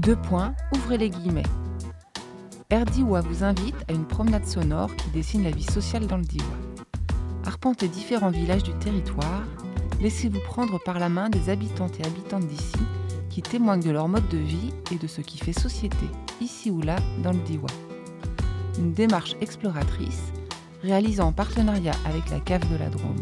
Ouvrez les guillemets. Air Diois vous invite à une promenade sonore qui dessine la vie sociale dans le Diois. Arpentez différents villages du territoire, laissez-vous prendre par la main des habitantes et habitantes d'ici qui témoignent de leur mode de vie et de ce qui fait société, ici ou là, dans le Diois. Une démarche exploratrice, réalisée en partenariat avec la Cave de la Drôme.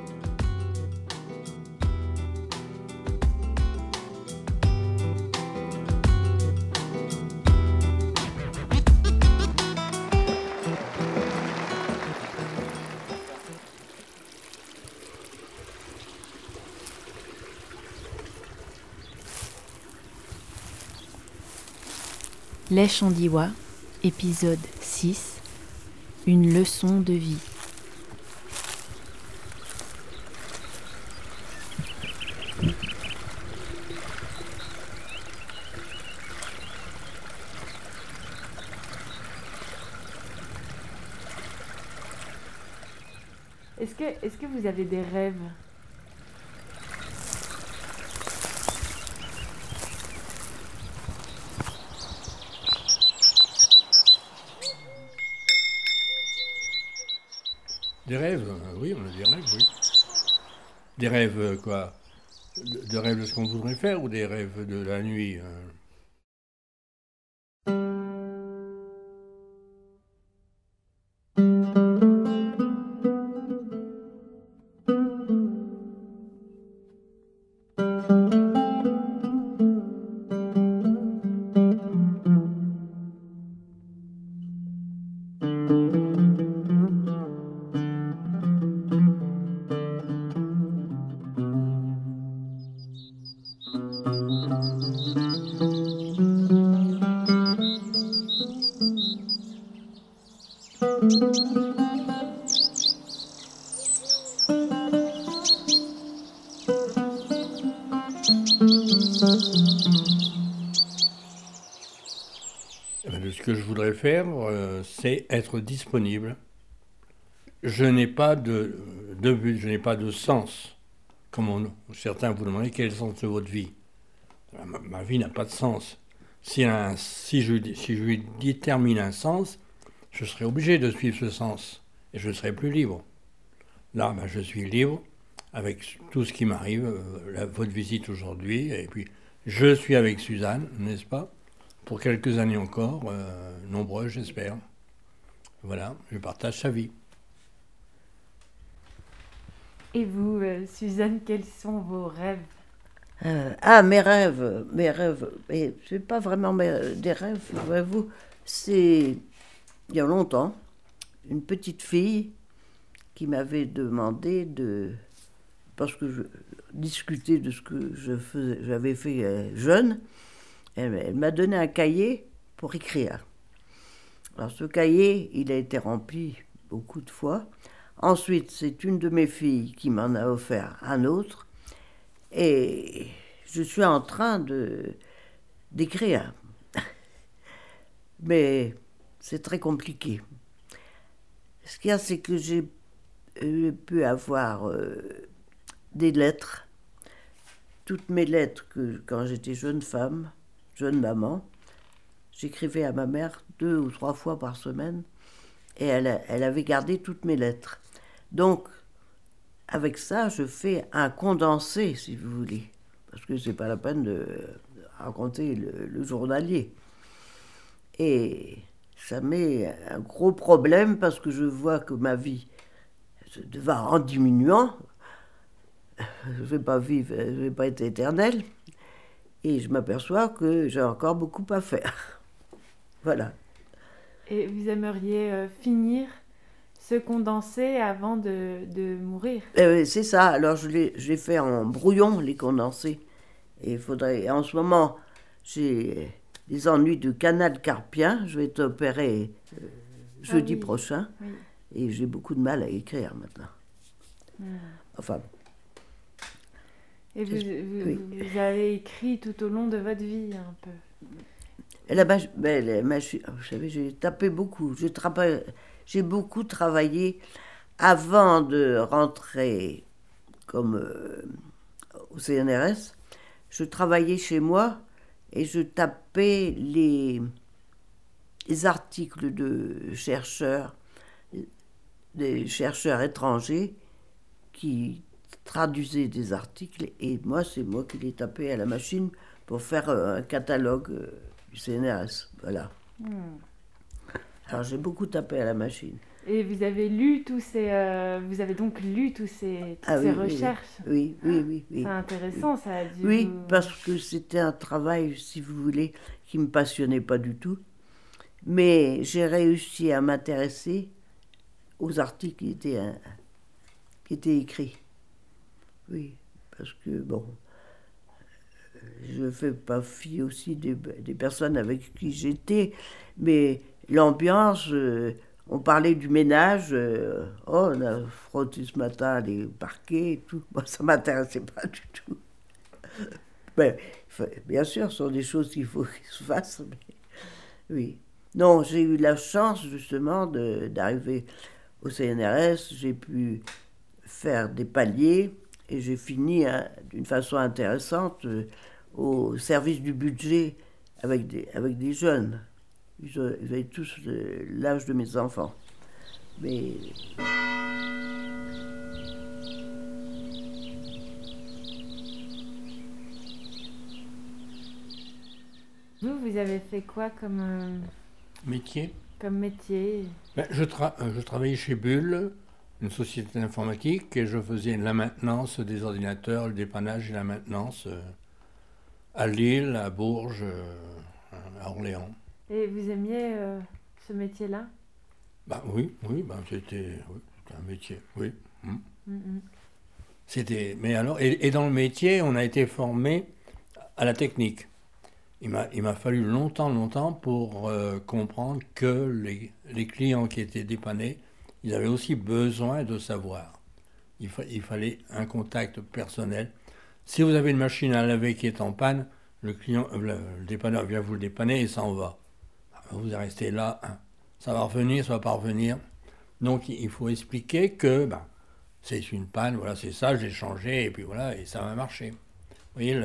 Lèche en Diois, épisode 6, une leçon de vie. Est-ce que vous avez des rêves ? Des rêves, oui, on a des rêves, oui. Des rêves, quoi de rêves de ce qu'on voudrait faire ou des rêves de la nuit De ce que je voudrais faire, c'est être disponible. Je n'ai pas de but, je n'ai pas de sens. Comme certains vous demandent quel est le sens de votre vie. Ma vie n'a pas de sens. Si je lui détermine un sens, je serai obligé de suivre ce sens et je ne serai plus libre. Là, je suis libre avec tout ce qui m'arrive, votre visite aujourd'hui, et puis je suis avec Suzanne, n'est-ce pas ? Pour quelques années encore, nombreux j'espère. Voilà, je partage sa vie. Et vous, Suzanne, quels sont vos rêves ? Mes rêves, et c'est pas vraiment des rêves, voyez-vous, c'est il y a longtemps, une petite fille qui m'avait demandé parce que je discutais de ce que j'avais fait jeune, elle m'a donné un cahier pour écrire. Alors ce cahier, il a été rempli beaucoup de fois. Ensuite, c'est une de mes filles qui m'en a offert un autre. Et je suis en train d'écrire. Mais c'est très compliqué. Ce qu'il y a, c'est que j'ai pu avoir des lettres. Toutes mes lettres que quand j'étais jeune femme, jeune maman, j'écrivais à ma mère 2 ou 3 fois par semaine et elle avait gardé toutes mes lettres. Donc, avec ça, je fais un condensé, si vous voulez, parce que c'est pas la peine de raconter le journalier. Et ça met un gros problème parce que je vois que ma vie va en diminuant. Je vais pas vivre, je vais pas être éternelle. Et je m'aperçois que j'ai encore beaucoup à faire. Voilà. Et vous aimeriez finir ce condensé avant de mourir ? C'est ça. Alors je l'ai fait en brouillon, les condensés. Et en ce moment, j'ai des ennuis de canal carpien. Je vais être opérée jeudi prochain. Oui. Et j'ai beaucoup de mal à écrire maintenant. Enfin. Et vous avez écrit tout au long de votre vie, un peu. Vous savez, j'ai tapé beaucoup. J'ai beaucoup travaillé avant de rentrer comme au CNRS. Je travaillais chez moi et je tapais les articles de chercheurs, des chercheurs étrangers qui traduisaient des articles, et moi, c'est moi qui les tapais à la machine pour faire un catalogue du CNRS. Voilà. Alors, j'ai beaucoup tapé à la machine. Et vous avez lu vous avez donc lu toutes ces recherches. Oui. C'est intéressant, ça a dû. Oui, parce que c'était un travail, si vous voulez, qui me passionnait pas du tout. Mais j'ai réussi à m'intéresser aux articles qui étaient écrits. Oui, parce que bon, je fais pas fi aussi des personnes avec qui j'étais, mais l'ambiance. On parlait du ménage, on a frotté ce matin les parquets et tout. Moi, ça ne m'intéressait pas du tout. Mais, bien sûr, ce sont des choses qu'il faut qu'ils se fassent. Mais, oui. Non, j'ai eu la chance, justement, d'arriver au CNRS. J'ai pu faire des paliers et j'ai fini d'une façon intéressante au service du budget avec des jeunes. Ils avaient tous l'âge de mes enfants. Mais... Vous avez fait quoi comme Métier? Comme métier? Je travaillais chez Bull, une société d'informatique, et je faisais la maintenance des ordinateurs, le dépannage et la maintenance à Lille, à Bourges, à Orléans. Et vous aimiez ce métier-là? Oui, c'était un métier, oui. Mais alors, et dans le métier, on a été formé à la technique. Il m'a fallu longtemps pour comprendre que les clients qui étaient dépannés, ils avaient aussi besoin de savoir. Il fallait un contact personnel. Si vous avez une machine à laver qui est en panne, le dépanneur vient vous le dépanner et s'en va. Vous restez là, ça va revenir, ça va pas revenir. Donc il faut expliquer que c'est une panne, voilà, c'est ça, j'ai changé, et puis voilà, et ça va marcher. Vous voyez,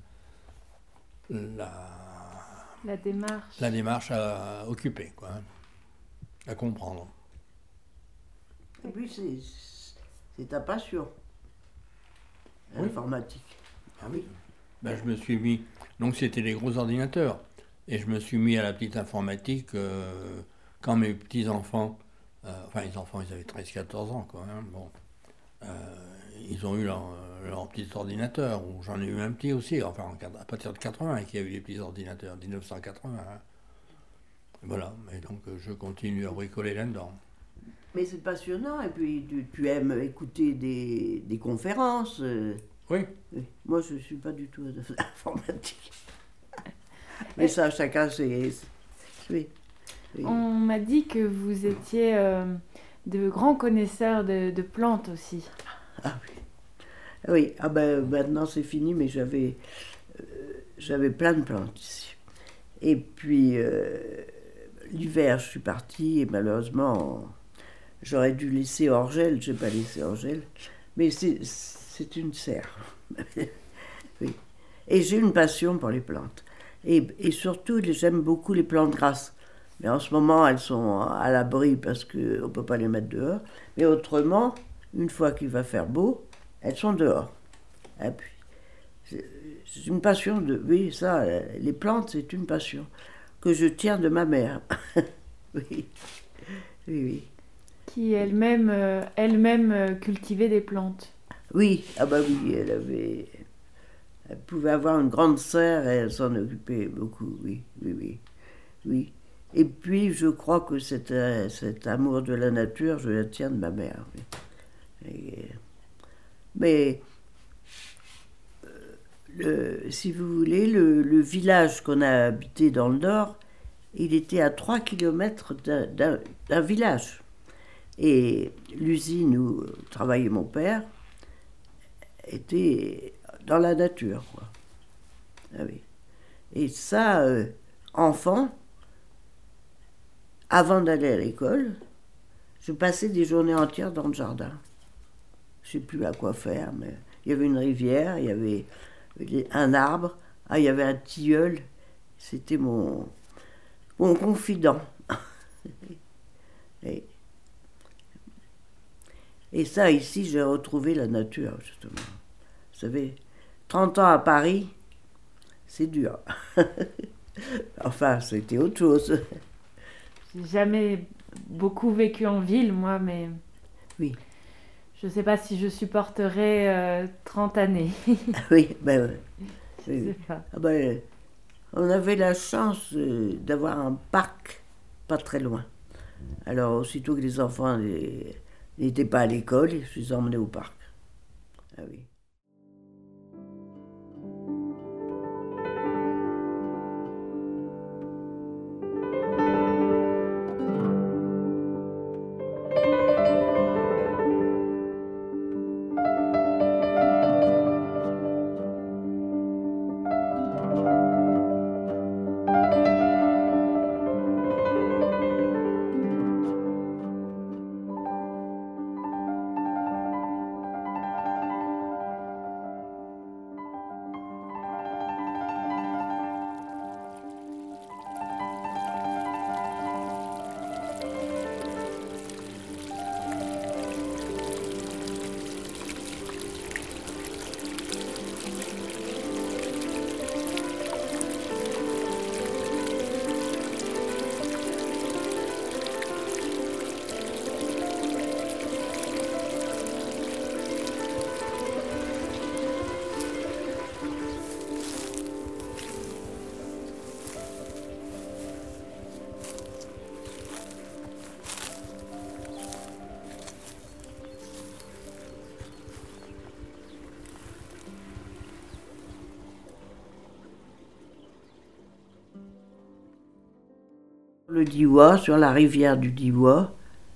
la démarche. La démarche à occuper, quoi, à comprendre. Et puis c'est ta passion, l'informatique. Ah oui. Je me suis mis, donc c'était les gros ordinateurs. Et je me suis mis à la petite informatique quand mes petits-enfants, les enfants, ils avaient 13-14 ans, quoi. Ils ont eu leur petit ordinateur, ou j'en ai eu un petit aussi, à partir de 80, qu'il y a eu les petits ordinateurs, 1980. Voilà, et donc je continue à bricoler là-dedans. Mais c'est passionnant, et puis tu aimes écouter des conférences. Oui. Moi, je ne suis pas du tout de l'informatique. Mais ça, chacun, c'est... Oui. On m'a dit que vous étiez de grands connaisseurs de plantes aussi. Ah oui. Maintenant c'est fini, mais j'avais plein de plantes ici. Et puis, l'hiver, je suis partie, et malheureusement, j'aurais dû laisser Orgel, je n'ai pas laissé Orgel, mais c'est une serre. Oui. Et j'ai une passion pour les plantes. Et surtout, j'aime beaucoup les plantes grasses. Mais en ce moment, elles sont à l'abri parce qu'on ne peut pas les mettre dehors. Mais autrement, une fois qu'il va faire beau, elles sont dehors. Et puis, c'est une passion oui, ça, les plantes, c'est une passion que je tiens de ma mère. Oui. Qui elle-même cultivait des plantes. Oui, oui, elle pouvait avoir une grande serre et elle s'en occupait beaucoup, oui. Et puis, je crois que cet amour de la nature, je la tiens de ma mère. Oui. Mais, si vous voulez, le village qu'on a habité dans le Nord, il était à 3 kilomètres d'un village. Et l'usine où travaillait mon père était dans la nature, quoi. Ah oui. Et ça, enfant, avant d'aller à l'école, je passais des journées entières dans le jardin. Je ne sais plus à quoi faire, mais il y avait une rivière, il y avait un arbre, il y avait un tilleul, C'était mon confident. Et ça, ici, j'ai retrouvé la nature, justement. Vous savez, 30 ans à Paris, c'est dur. Enfin, c'était autre chose. J'ai jamais beaucoup vécu en ville, moi, mais Oui, je sais pas si je supporterais 30 années. oui, ben ouais. Je Oui, sais oui. pas. Ah ben, on avait la chance d'avoir un parc pas très loin. Alors, aussitôt que les enfants n'étaient pas à l'école, je les emmenais au parc. Ah oui. Le Diois, sur la rivière du Diois,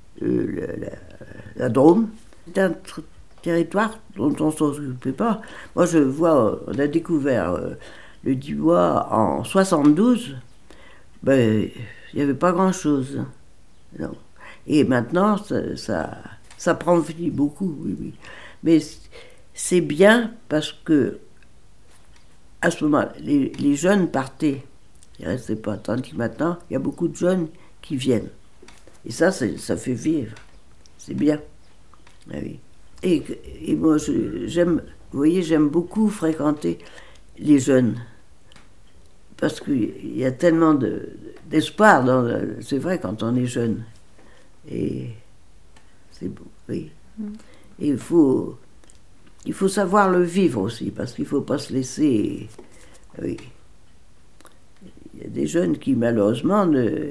la Drôme, c'est un territoire dont on ne s'occupait pas. Moi, je vois, on a découvert le Diois en 72, ben, il n'y avait pas grand-chose. Non. Et maintenant, ça prend vie beaucoup, oui, oui. Mais c'est bien parce que, à ce moment, les jeunes partaient. Ils ne restaient pas. Tandis que maintenant, il y a beaucoup de jeunes qui viennent. Et ça fait vivre. C'est bien. Ah oui. Et moi, j'aime, vous voyez, j'aime beaucoup fréquenter les jeunes. Parce qu'il y a tellement d'espoir. C'est vrai quand on est jeune. Et c'est beau, oui. Et il faut savoir le vivre aussi, parce qu'il ne faut pas se laisser... Oui. Il y a des jeunes qui, malheureusement,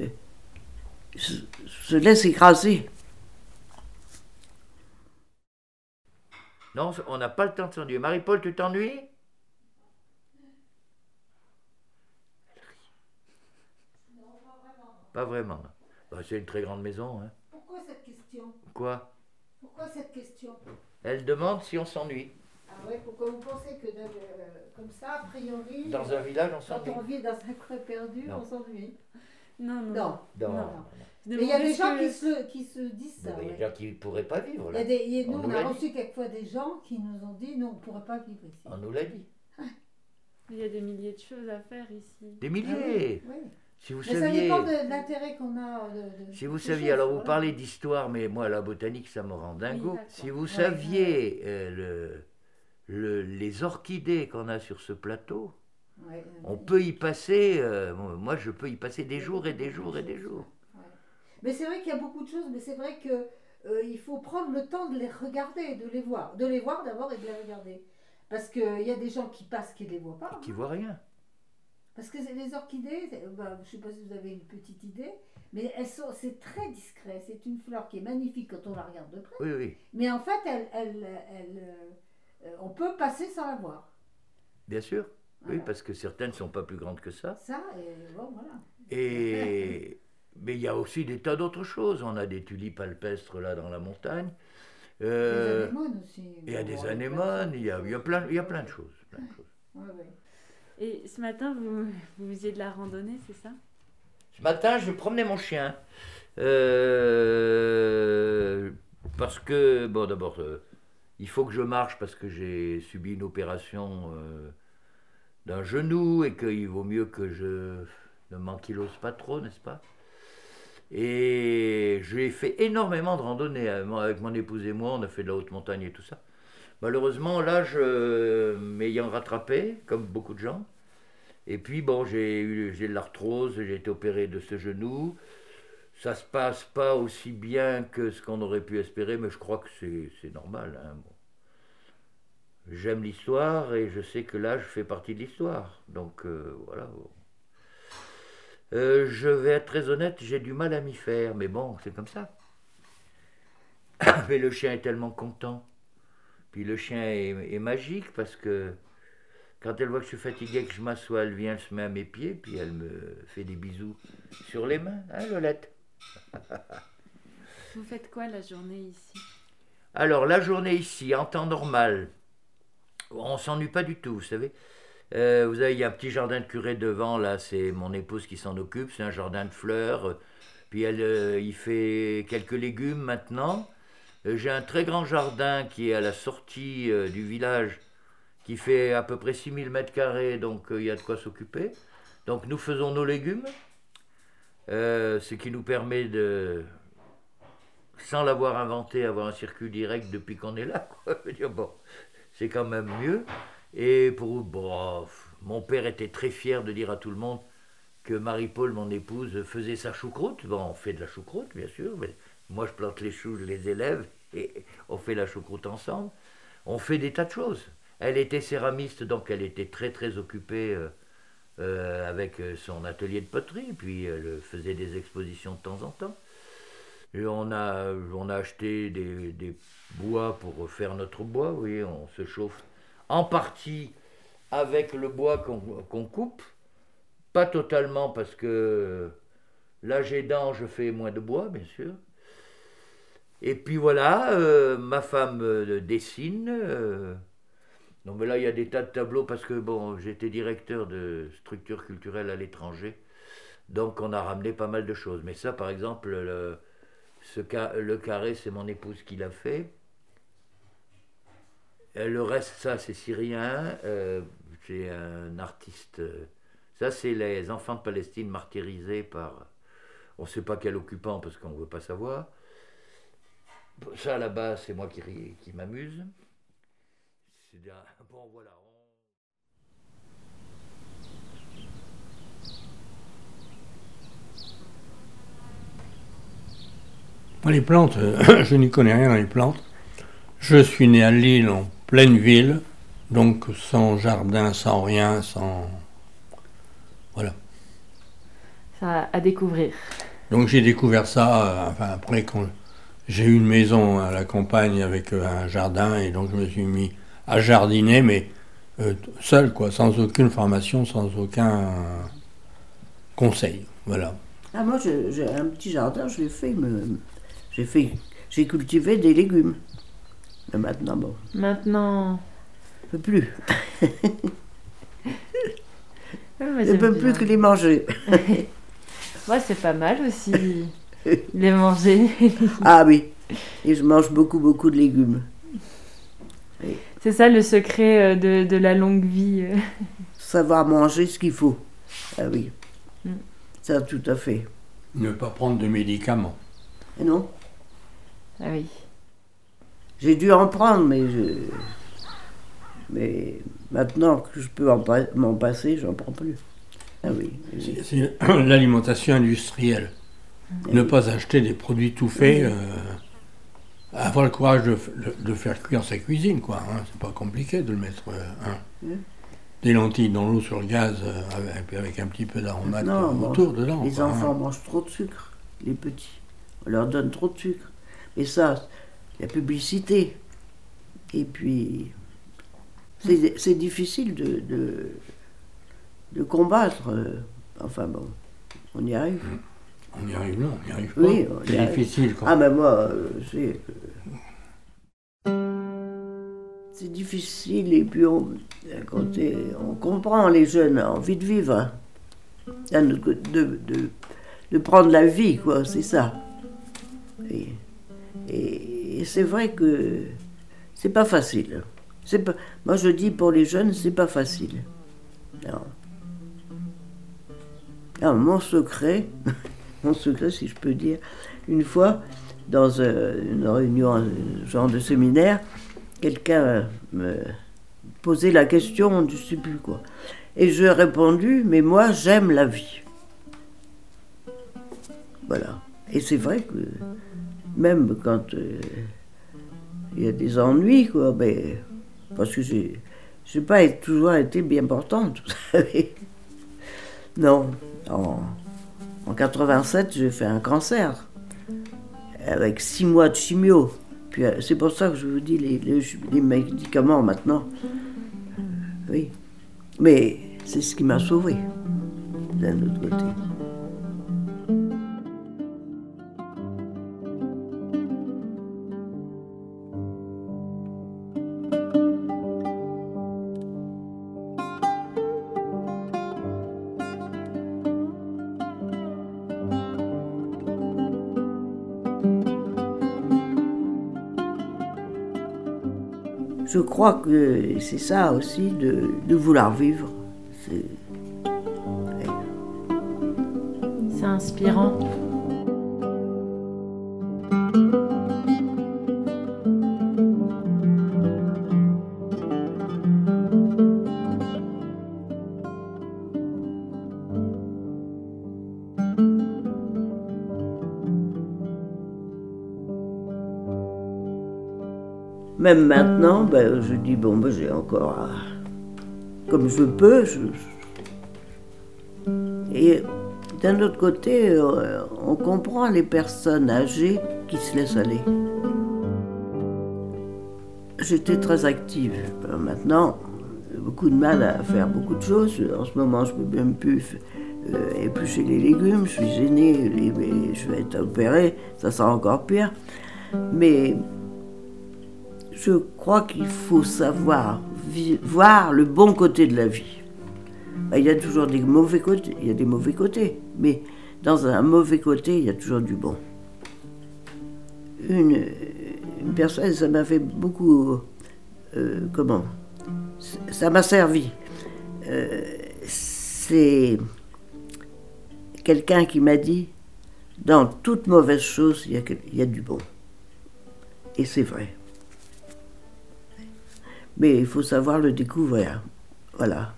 se laissent écraser. Non, on n'a pas le temps de s'ennuyer. Marie-Paul, tu t'ennuies? Pas vraiment. Bah, c'est une très grande maison. Hein. Pourquoi cette question? Quoi? Pourquoi cette question? Elle demande si on s'ennuie. Ah ouais, pourquoi vous pensez que comme ça, a priori, Dans un village, on quand s'ennuie. on vit dans un coin perdu, Non. on s'ennuie? Non, non. Non. Non. Non. Je Mais il y a demandais des ce gens que- qui se disent Mais ça. il y a ouais. des gens qui ne pourraient pas vivre. Il y Là. a nous, On on nous a l'a reçu quelquefois des gens qui nous ont dit non, on ne pourrait pas vivre ici. On nous l'a dit. Il y a des milliers de choses à faire ici. Des Ah milliers. oui, oui. Si vous Mais ça saviez. dépend de l'intérêt qu'on a. Si vous des saviez, choses, alors vous voilà. parlez d'histoire, mais moi la botanique ça me rend dingo. d'accord. Si vous Ouais, saviez les orchidées qu'on a sur ce plateau, Ouais, on peut y passer, moi je peux y passer des jours et des jours et des jours. Ouais. Mais c'est vrai qu'il y a beaucoup de choses, mais c'est vrai que il faut prendre le temps de les regarder, de les voir d'abord et de les regarder. Parce qu'il y a des gens qui passent qui ne les voient pas. Qui voient rien. Parce que les orchidées, je ne sais pas si vous avez une petite idée, mais c'est très discret. C'est une fleur qui est magnifique quand on la regarde de près. Oui, oui, Mais en fait, on peut passer sans la voir. bien sûr. Oui, Voilà. parce que certaines ne sont pas plus grandes que ça. Ça, et bon, voilà. Mais il y a aussi des tas d'autres choses. On a des tulipes alpestres là dans la montagne. Des anémones aussi. Il y a Bon, des plein de anémones, choses. il y a plein de choses. Plein de choses. Ouais, ouais. Et ce matin, vous faisiez de la randonnée, c'est ça? Ce matin, je promenais mon chien. Parce que, bon, d'abord, il faut que je marche parce que j'ai subi une opération d'un genou et qu'il vaut mieux que je ne m'ankylose pas trop, n'est-ce pas? Et j'ai fait énormément de randonnées avec mon épouse et moi, on a fait de la haute montagne et tout ça. Malheureusement, l'âge m'ayant rattrapé, comme beaucoup de gens, et puis bon, j'ai de l'arthrose, j'ai été opéré de ce genou. Ça se passe pas aussi bien que ce qu'on aurait pu espérer, mais je crois que c'est normal. Hein, bon. J'aime l'histoire et je sais que l'âge fait partie de l'histoire. Donc voilà. Bon. Je vais être très honnête, j'ai du mal à m'y faire, mais bon, c'est comme ça. Mais le chien est tellement content. Puis le chien est magique parce que quand elle voit que je suis fatigué, que je m'assois, elle vient, elle se met à mes pieds, puis elle me fait des bisous sur les mains, hein, Lolette? Vous faites quoi la journée ici? Alors, la journée ici, en temps normal, on s'ennuie pas du tout, vous savez. Vous avez, il y a un petit jardin de curé devant, là, c'est mon épouse qui s'en occupe, c'est un jardin de fleurs. Puis il fait quelques légumes maintenant. J'ai un très grand jardin qui est à la sortie du village, qui fait à peu près 6000 mètres carrés, donc il y a de quoi s'occuper. Donc nous faisons nos légumes, ce qui nous permet de, sans l'avoir inventé, avoir un circuit direct depuis qu'on est là, quoi. Je veux dire, bon, c'est quand même mieux. Et bon, mon père était très fier de dire à tout le monde que Marie-Paul, mon épouse, faisait sa choucroute. Bon, on fait de la choucroute, bien sûr, mais moi je plante les choux, je les élève, et on fait la choucroute ensemble. On fait des tas de choses. Elle était céramiste, donc elle était très très occupée avec son atelier de poterie, puis elle faisait des expositions de temps en temps. Et on a acheté des bois pour faire notre bois, vous voyez, on se chauffe en partie avec le bois qu'on coupe, pas totalement parce que l'âge aidant, je fais moins de bois, bien sûr. Et puis voilà, ma femme dessine. Donc mais là, il y a des tas de tableaux parce que bon, j'étais directeur de structures culturelles à l'étranger, donc on a ramené pas mal de choses. Mais ça, par exemple, le carré, c'est mon épouse qui l'a fait. Le reste, ça, c'est syrien. C'est un artiste. Ça, c'est les enfants de Palestine martyrisés par on ne sait pas quel occupant parce qu'on ne veut pas savoir. Ça, là-bas, c'est moi qui m'amuse. Bon, voilà. Moi, les plantes, je n'y connais rien dans les plantes. Je suis né à Lille, en pleine ville, donc sans jardin, sans rien, sans... Voilà. Ça à découvrir. Donc j'ai découvert ça, après quand j'ai eu une maison à la campagne avec un jardin, et donc je me suis mis à jardiner, mais seul, quoi, sans aucune formation, sans aucun conseil, voilà. Ah, moi, j'ai un petit jardin, j'ai cultivé des légumes. Mais maintenant, bon. Maintenant. Je ne peux plus. Je Je ne peux plus que les manger. Moi, c'est pas mal aussi, les manger. Ah oui, et je mange beaucoup, beaucoup de légumes. Oui. C'est ça le secret de la longue vie. Savoir manger ce qu'il faut. Ah oui, ça tout à fait. Ne pas prendre de médicaments. Et non. Ah oui. J'ai dû en prendre, mais maintenant que je peux m'en passer, j'en prends plus. Ah oui. C'est l'alimentation industrielle. Ne pas acheter des produits tout faits. Avoir le courage de faire cuire sa cuisine, quoi. Hein. C'est pas compliqué de le mettre. Des lentilles dans l'eau sur le gaz avec un petit peu d'aromate autour dedans. Les enfants mangent trop de sucre, les petits. On leur donne trop de sucre. Et ça, la publicité. Et puis, c'est difficile de combattre. Enfin bon, on y arrive. On y arrive, non, on n'y arrive pas. Oui, c'est difficile. Quand... Ah, mais moi, c'est difficile. Et puis, on comprend, les jeunes ont envie de vivre. Hein. De prendre la vie, quoi, c'est ça. Et c'est vrai que c'est pas facile. Moi, je dis pour les jeunes, c'est pas facile. Non. Alors, mon secret, si je peux dire, une fois, dans une réunion, un genre de séminaire, quelqu'un me posait la question, je ne sais plus quoi. Et je lui ai répondu, mais moi, j'aime la vie. Voilà. Et c'est vrai que même quand il y a des ennuis, quoi, mais, parce que j'ai pas toujours été bien portante, vous savez. Non, en 87, j'ai fait un cancer, avec 6 mois de chimio. Puis c'est pour ça que je vous dis les médicaments maintenant. Oui. Mais c'est ce qui m'a sauvée, d'un autre côté. Je crois que c'est ça aussi, de vouloir vivre. C'est inspirant. Même maintenant, ben, je dis, bon, ben, j'ai encore... comme je peux. Et d'un autre côté, on comprend les personnes âgées qui se laissent aller. J'étais très active. Maintenant, j'ai beaucoup de mal à faire beaucoup de choses. En ce moment, je ne peux même plus éplucher les légumes. Je suis gênée, je vais être opérée. Ça sera encore pire. Mais... je crois qu'il faut savoir voir le bon côté de la vie. Il y a toujours des mauvais côtés, il y a des mauvais côtés, mais dans un mauvais côté, il y a toujours du bon. Une personne, ça m'a fait beaucoup... ça m'a servi. C'est quelqu'un qui m'a dit, dans toute mauvaise chose, il y a du bon. Et c'est vrai. Mais il faut savoir le découvrir. Voilà.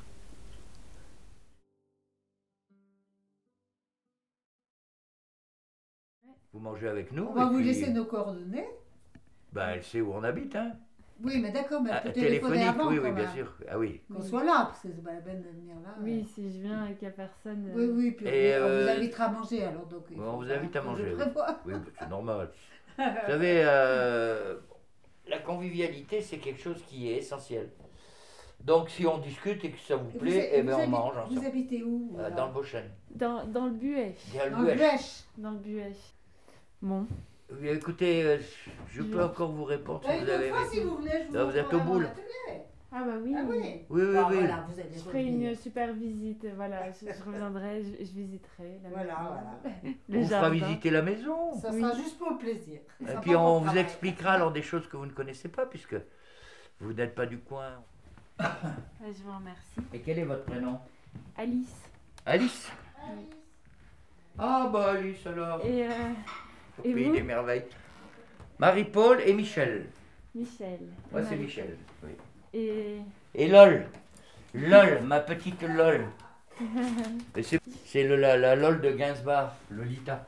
Vous mangez avec nous. On va et vous puis, laisser nos coordonnées. Ben, elle sait où on habite, hein. Oui, mais d'accord, mais elle peut téléphoner Téléphonique, avant, oui, quand oui, bien même. sûr. Ah oui. Qu'on soit là, parce que c'est pas la peine de venir là. Oui, si je viens et qu'il n'y a personne. Oui, oui, puis Et, on vous invitera à manger alors. Donc, il On faut vous pas invite à que manger. je Oui, prévoie. oui, c'est normal. Vous savez, la convivialité, c'est quelque chose qui est essentiel. Donc, si on discute et que ça vous Et plaît, eh ben, on mange Vous ensemble. habitez où Dans le Beauchêne. Dans le Buet. Dans Dans le le Buèche. Buèche. Dans le Buet. Bon. Oui, écoutez, je peux encore vous répondre si Une vous avez autre fois, aimé. si vous voulez, je Là, vous vous êtes montrerai au boule. mon atelier. Ah bah oui. Ah oui. Oui, oui, Bon, oui. voilà, vous allez Je ferai revenir. une super visite. Voilà, je reviendrai, je visiterai. La Voilà, maison, voilà. Le On fera jardin. visiter la maison. Ça Oui. sera juste pour le plaisir. Ça Et sera puis pas pour on le vous travail. expliquera alors des choses que vous ne connaissez pas, puisque vous n'êtes pas du coin. Ouais, je vous remercie. Et quel est votre prénom? Alice. Alice. Ah bah Alice alors. Et Pays vous des merveilles. Marie-Paul et Michel. Michel. Moi c'est Marie. Michel. Oui. Et Et Lol. Lol, ma petite Lol. Et c'est la Lol de Gainsbourg, Lolita.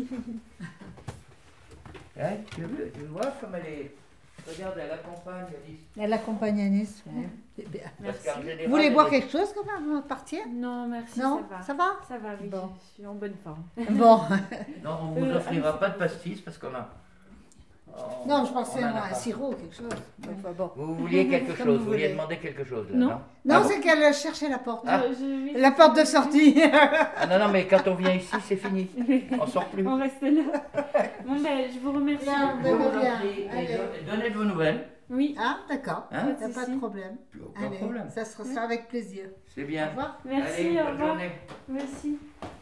Hein, tu vois comme elle est. Regarde, elle accompagne Alice. Elle accompagne Anis, oui. C'est bien. Parce qu'en général, Vous voulez boire elle est- quelque chose quand même avant de partir? non, merci, Non, ça va. ça va? Ça va, oui, Bon. je suis en bonne forme. Bon. Non, on vous offrira pas de pastis parce qu'on a. Non, je pensais on en a à un pas. sirop, quelque chose. Enfin, bon. Vous vouliez quelque Comme chose, vous vous vouliez voulez. demander quelque chose là, Non. non? Non, Ah bon c'est qu'elle cherchait la porte. Ah. Oui, La porte de sortie. Ah non, non, mais quand on vient ici, c'est fini. On sort plus. on reste là. Bon, ben, je vous remercie. Bien. Je vous en bien. prie, et Allez. donnez de vos nouvelles. Oui, Ah, d'accord. Hein? T'as pas de problème. Plus aucun Allez, problème. ça sera avec plaisir. C'est Au bien. revoir. merci, Allez, au bonne revoir. journée. Merci.